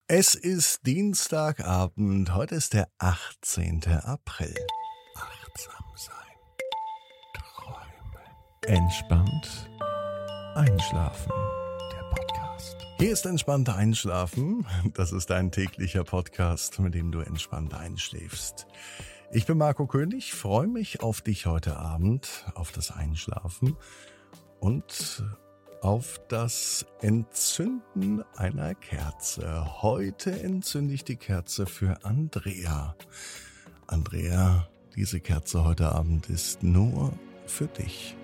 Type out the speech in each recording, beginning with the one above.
Es ist Dienstagabend, heute ist der 18. April. Achtsam sein, träumen, entspannt einschlafen. Der Podcast. Hier ist entspannt einschlafen. Das ist ein täglicher Podcast, mit dem du entspannt einschläfst. Ich bin Marco König, freue mich auf dich heute Abend, auf das Einschlafen und auf das Entzünden einer Kerze. Heute entzünde ich die Kerze für Andrea. Andrea, diese Kerze heute Abend ist nur für dich.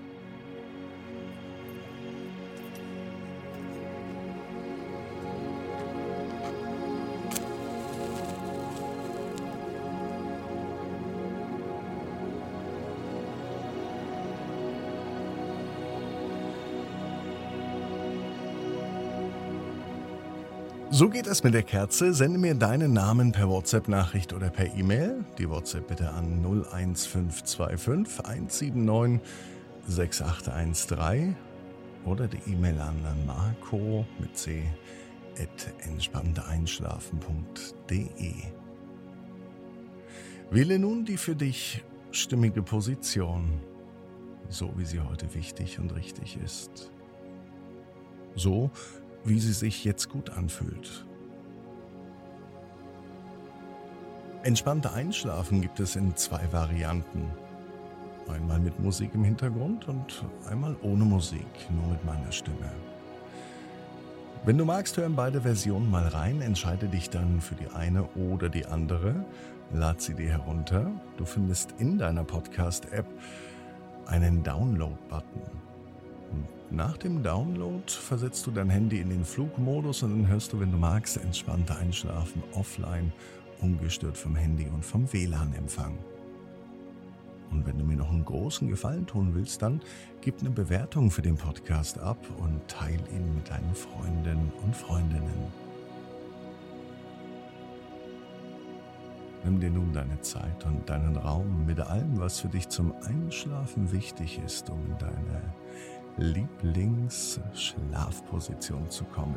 So geht es mit der Kerze. Sende mir deinen Namen per WhatsApp-Nachricht oder per E-Mail. Die WhatsApp bitte an 01525 179 6813 oder die E-Mail an marco mit c @entspannteeinschlafen.de. Wähle nun die für dich stimmige Position, so wie sie heute wichtig und richtig ist. So wie sie sich jetzt gut anfühlt. Entspannte Einschlafen gibt es in 2 Varianten. Einmal mit Musik im Hintergrund und einmal ohne Musik, nur mit meiner Stimme. Wenn du magst, hören beide Versionen mal rein, entscheide dich dann für die eine oder die andere, lad sie dir herunter. Du findest in deiner Podcast-App einen Download-Button. Nach dem Download versetzt du dein Handy in den Flugmodus und dann hörst du, wenn du magst, entspannte Einschlafen offline, ungestört vom Handy und vom WLAN-Empfang. Und wenn du mir noch einen großen Gefallen tun willst, dann gib eine Bewertung für den Podcast ab und teile ihn mit deinen Freunden und Freundinnen. Nimm dir nun deine Zeit und deinen Raum mit allem, was für dich zum Einschlafen wichtig ist, um in deine Lieblingsschlafposition zu kommen.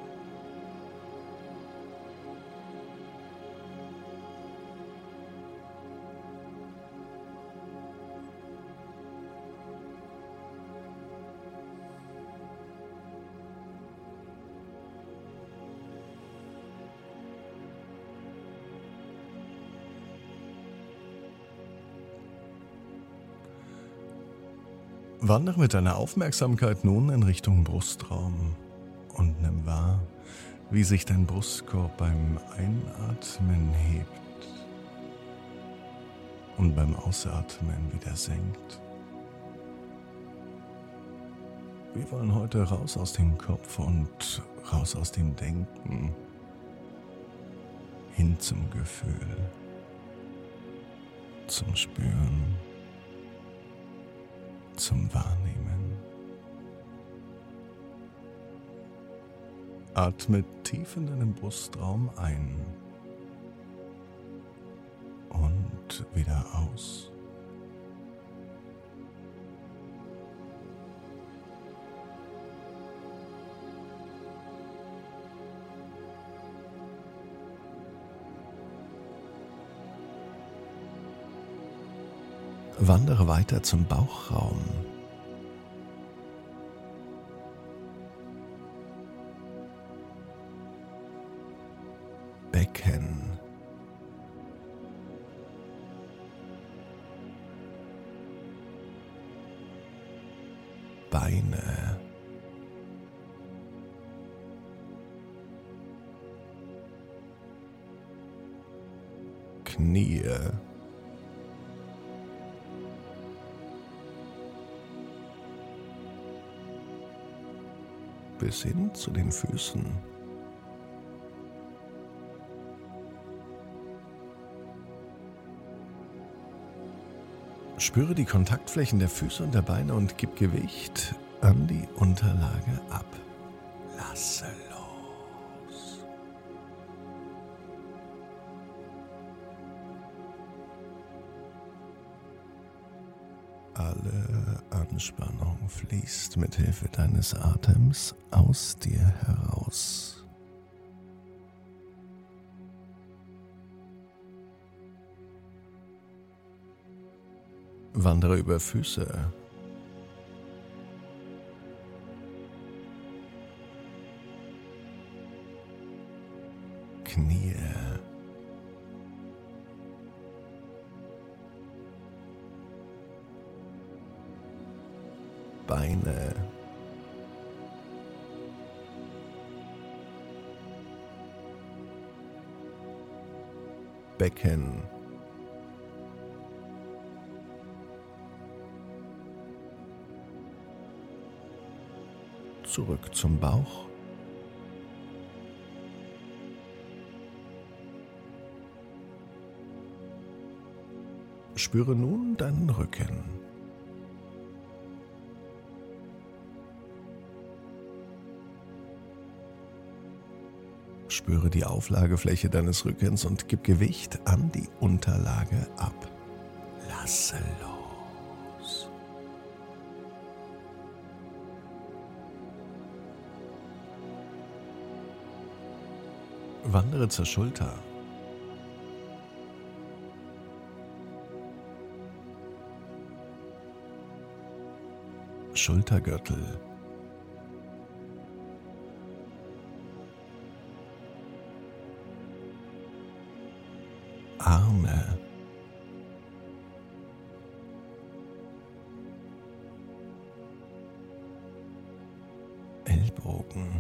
Wandere mit deiner Aufmerksamkeit nun in Richtung Brustraum und nimm wahr, wie sich dein Brustkorb beim Einatmen hebt und beim Ausatmen wieder senkt. Wir wollen heute raus aus dem Kopf und raus aus dem Denken, hin zum Gefühl, zum Spüren, zum Wahrnehmen. Atme tief in deinen Brustraum ein und wieder aus. Wandere weiter zum Bauchraum. Becken. Beine. Knie. Bis hin zu den Füßen. Spüre die Kontaktflächen der Füße und der Beine und gib Gewicht an die Unterlage ab. Lasse los. Alle Anspannung fließt mit Hilfe deines Atems aus dir heraus. Wandere über Füße, Knie, Beine, Becken, zurück zum Bauch, spüre nun deinen Rücken. Spüre die Auflagefläche deines Rückens und gib Gewicht an die Unterlage ab. Lasse los. Wandere zur Schulter. Schultergürtel. Arme, Ellbogen,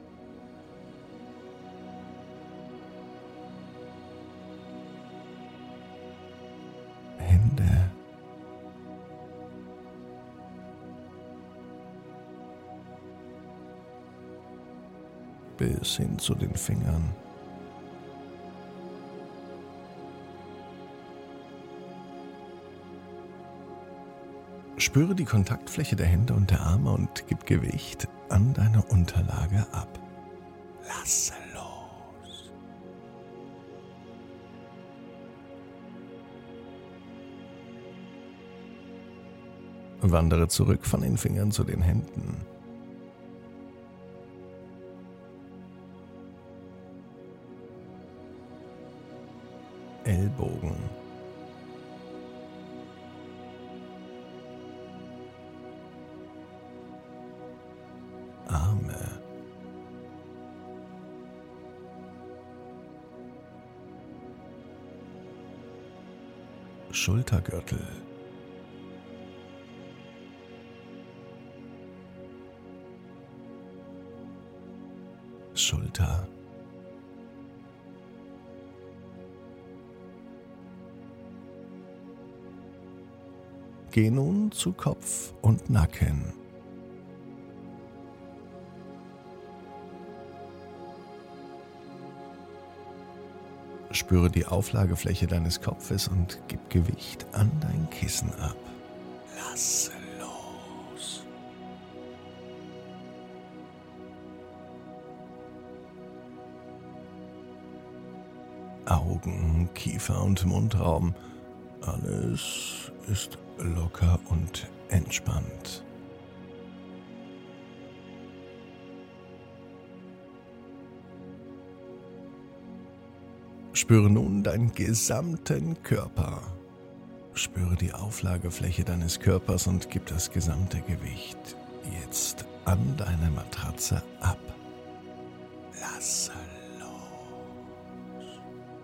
Hände, bis hin zu den Fingern. Spüre die Kontaktfläche der Hände und der Arme und gib Gewicht an deine Unterlage ab. Lasse los. Wandere zurück von den Fingern zu den Händen. Ellbogen. Arme, Schultergürtel, Schulter, geh nun zu Kopf und Nacken. Spüre die Auflagefläche deines Kopfes und gib Gewicht an dein Kissen ab. Lasse los. Augen, Kiefer und Mundraum. Alles ist locker und entspannt. Spüre nun deinen gesamten Körper. Spüre die Auflagefläche deines Körpers und gib das gesamte Gewicht jetzt an deine Matratze ab. Lasse los.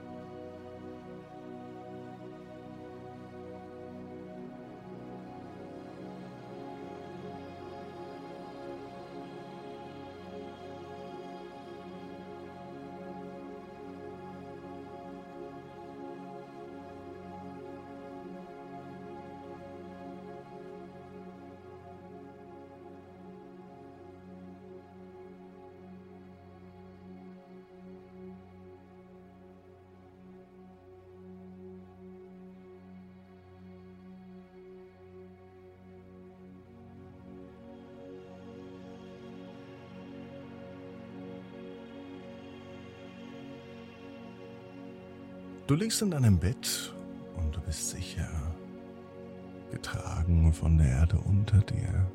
Du liegst in deinem Bett und du bist sicher, getragen von der Erde unter dir,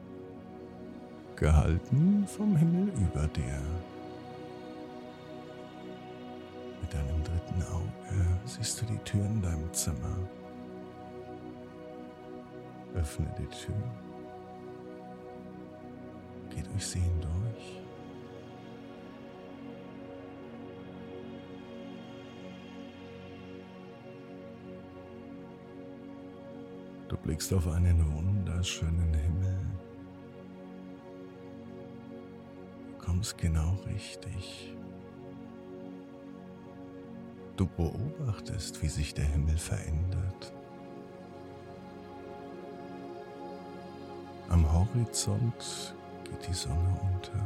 gehalten vom Himmel über dir. Mit deinem dritten Auge siehst du die Tür in deinem Zimmer. Öffne die Tür. Geh durch sie hindurch. Du blickst auf einen wunderschönen Himmel. Du kommst genau richtig. Du beobachtest, wie sich der Himmel verändert. Am Horizont geht die Sonne unter.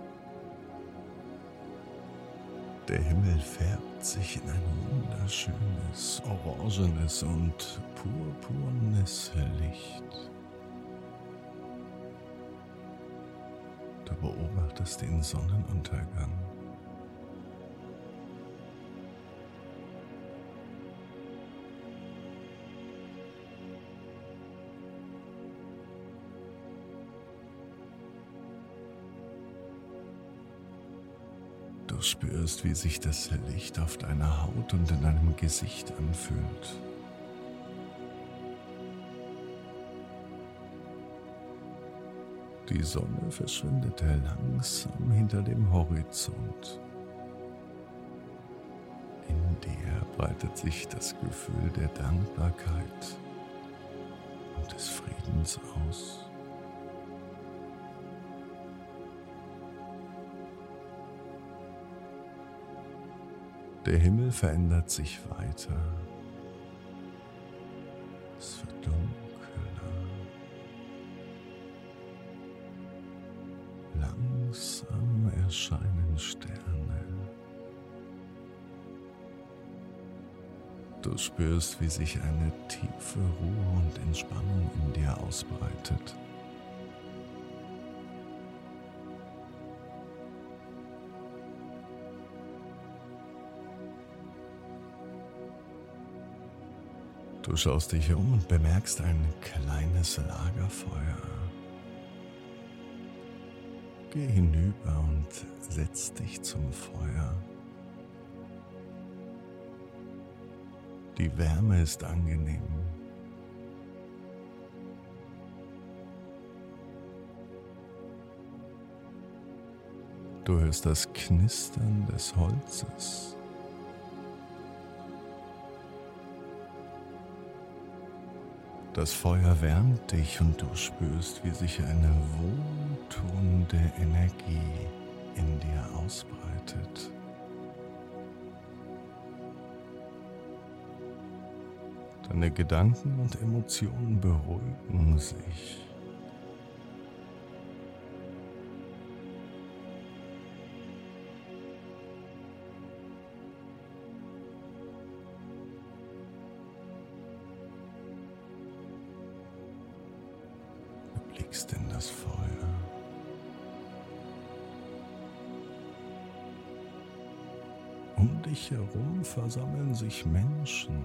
Der Himmel färbt sich in ein wunderschönes, orangenes und purpurnes Licht. Du beobachtest den Sonnenuntergang. Du spürst, wie sich das Licht auf deiner Haut und in deinem Gesicht anfühlt. Die Sonne verschwindet langsam hinter dem Horizont. In dir breitet sich das Gefühl der Dankbarkeit und des Friedens aus. Der Himmel verändert sich weiter. Es wird dunkler. Langsam erscheinen Sterne. Du spürst, wie sich eine tiefe Ruhe und Entspannung in dir ausbreitet. Du schaust dich um und bemerkst ein kleines Lagerfeuer. Geh hinüber und setz dich zum Feuer. Die Wärme ist angenehm. Du hörst das Knistern des Holzes. Das Feuer wärmt dich und du spürst, wie sich eine wohltuende Energie in dir ausbreitet. Deine Gedanken und Emotionen beruhigen sich. Du blickst in das Feuer. Um dich herum versammeln sich Menschen.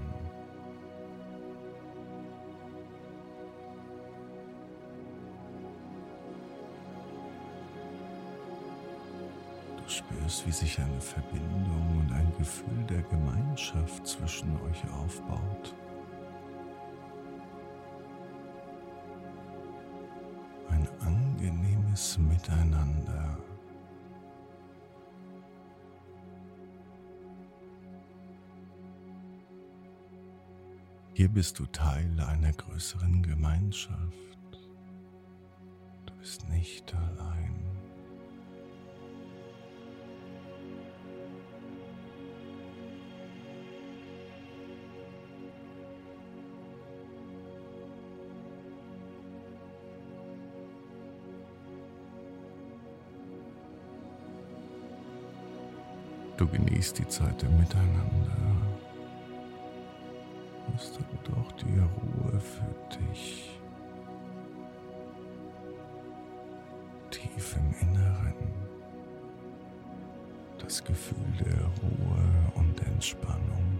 Du spürst, wie sich eine Verbindung und ein Gefühl der Gemeinschaft zwischen euch aufbaut. Ein angenehmes Miteinander. Hier bist du Teil einer größeren Gemeinschaft. Du bist nicht allein. Du genießt die Zeit im Miteinander. Hast aber doch die Ruhe für dich. Tief im Inneren. Das Gefühl der Ruhe und Entspannung.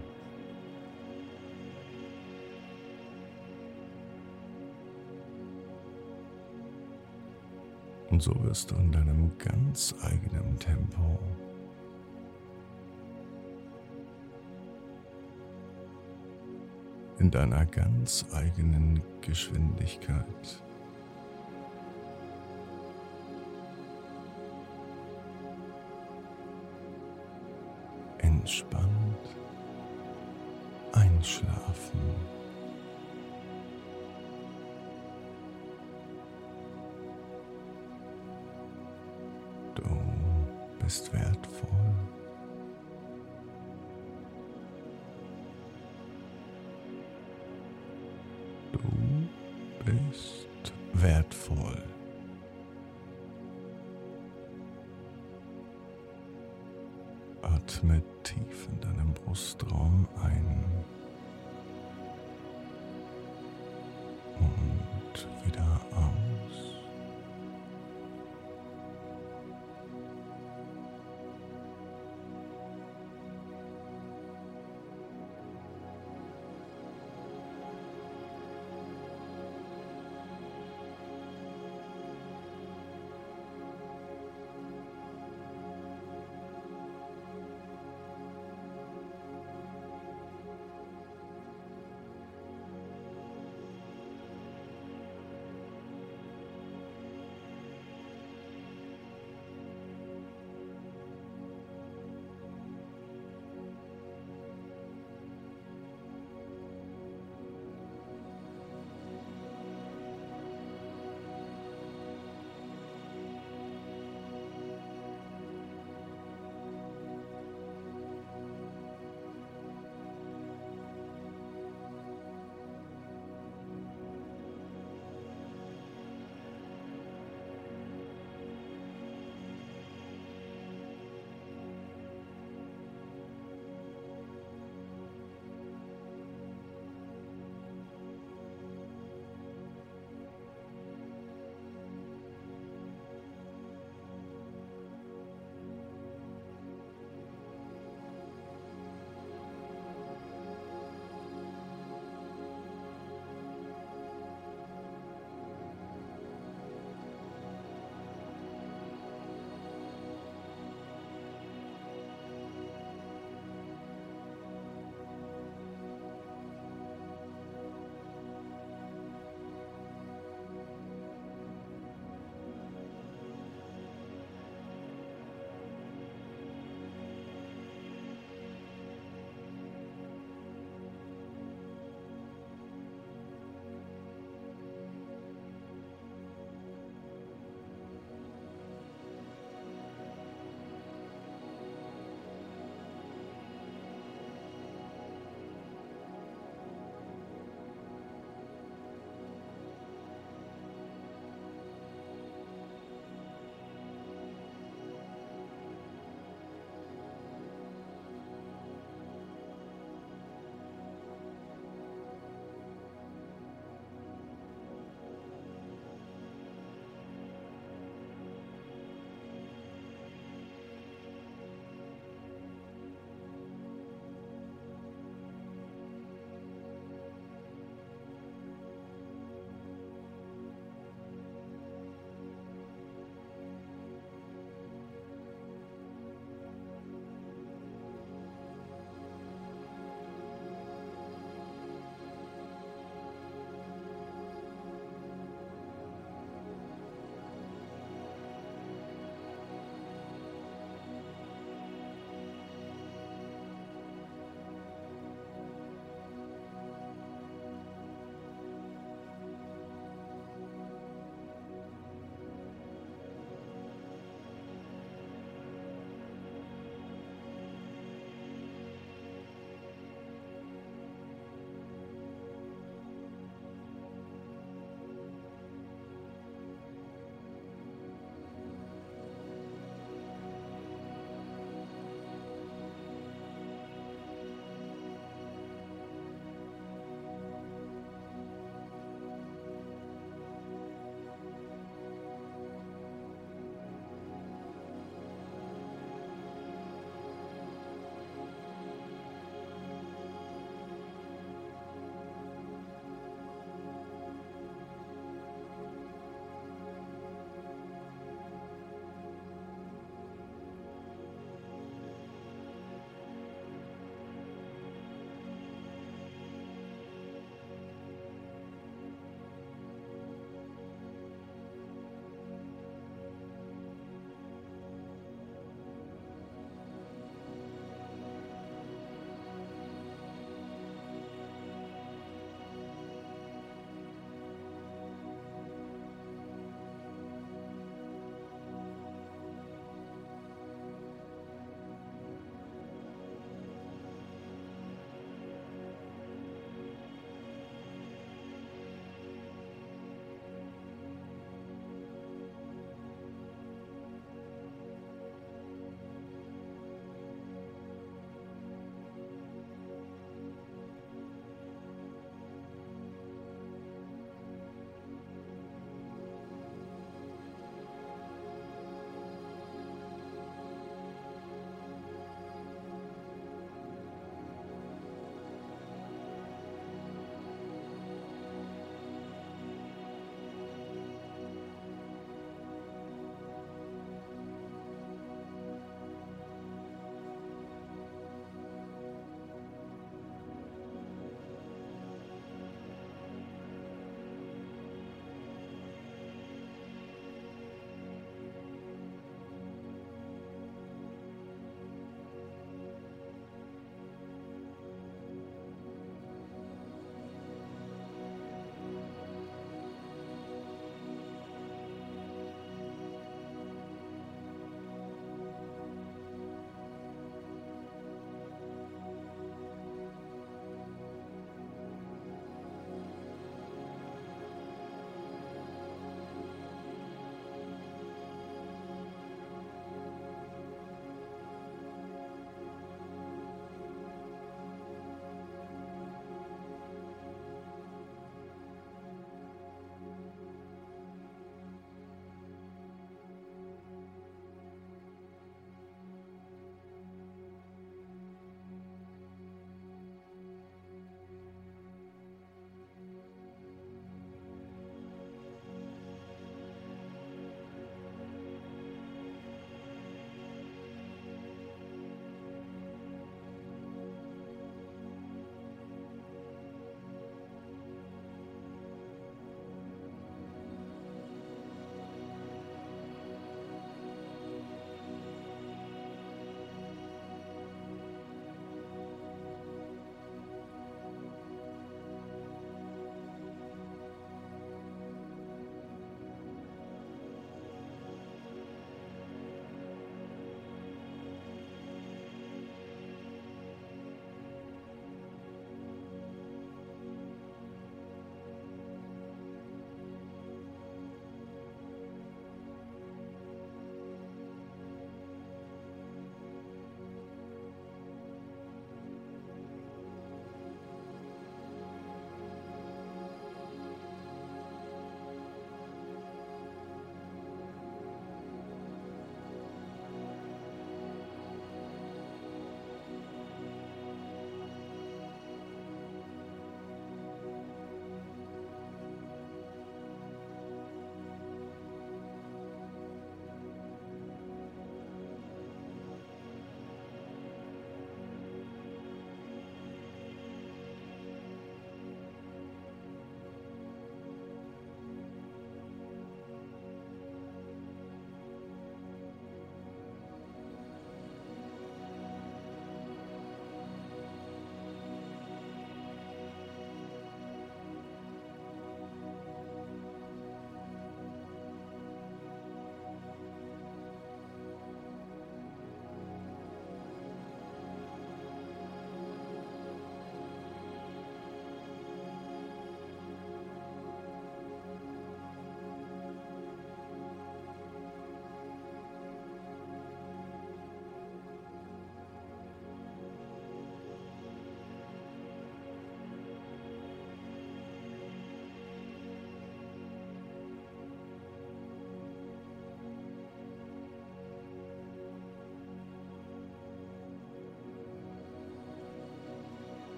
Und so wirst du in deinem ganz eigenen Tempo in deiner ganz eigenen Geschwindigkeit. Entspannt einschlafen. Du bist wertvoll. Du bist wertvoll. Atme tief in deinem Brustraum ein